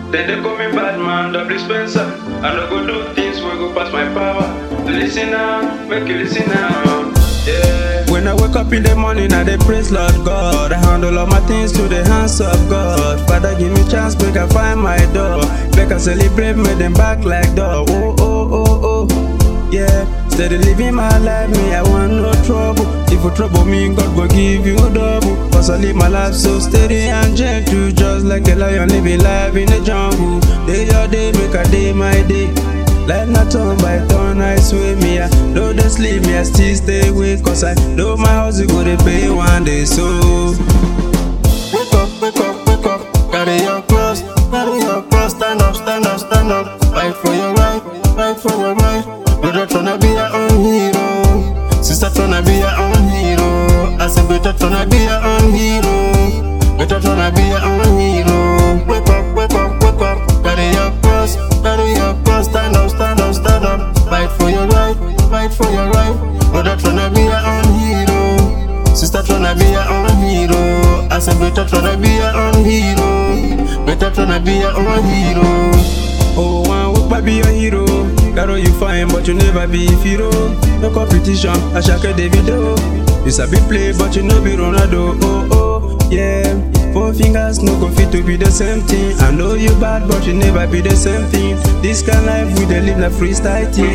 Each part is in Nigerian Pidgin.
Then they call me bad man, double Spencer. I no go do things wey go pass my power. Listen now, make you listen now. Yeah. When I wake up in the morning, I dey praise Lord God. I handle all my things to the hands of God. Father, give me chance, make I find my door. Make I celebrate, make them back like dog. Oh, oh, oh, oh, yeah. Steady living my life, me, I want no trouble. If you trouble me, God go give you double. Cause I live my life so steady and gentle, just like a lion living life in the jungle. Day your day, make a day my day. Life not turn by turn, I swear me, I know they sleep me, I still stay awake. Cause I know my house is gonna pay one day, so wake up, wake up, wake up. Carry your cross, stand up, stand up, stand up. Fight for your right, fight for your right. Brother tryna be your own hero, sister tryna be your own hero. I said better tryna be your own hero, better tryna be your own hero. Wake up, wake up, wake up. Carry your cross, stand up, stand up, stand up. Fight for your right, fight for your right. Brother tryna be your own hero, sister tryna be your own hero. I said better tryna be your own hero, better tryna be your own hero. Oh, one week be your hero. Caro you fine, but you never be hero. No competition, I shake the video. You sabi play, but you no be Ronaldo. Oh, oh, yeah. 4 fingers no go fit to be the same thing. I know you bad, but you never be the same thing. This kind life we dey live like freestyle thing.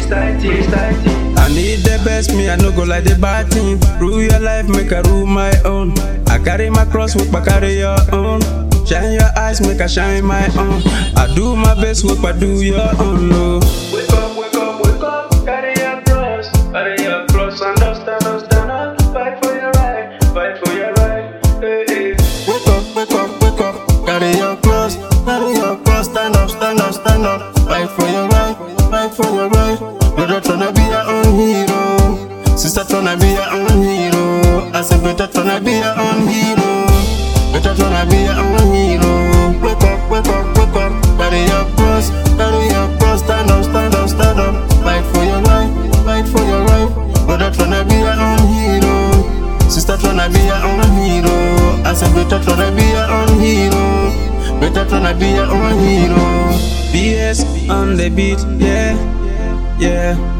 I need the best, me I no go like the bad thing. Rule your life, make I rule my own. I carry my cross, work I carry your own. Shine your eyes, make I shine my own. I do my best, work I do your own. No. Wake up, wake up, wake up. Carry your cross, stand up, stand up, stand up. Fight for your right, fight for your right. Hey, hey. Wake up, wake up, wake up. Carry your cross, stand up, stand up, stand up. Fight for your right, fight for your right. Brother tryna be your own hero, sister tryna be your own hero. I said better tryna be your own hero, better tryna be your own hero. Wake up, wake up, wake up. Carry your cross, stand up, stand up, stand up. Fight for your right, fight for your right. Brother tryna be your own hero, sister tryna be your own hero. I said better tryna be your own hero, better tryna be your own hero. BS on the beat, yeah, yeah.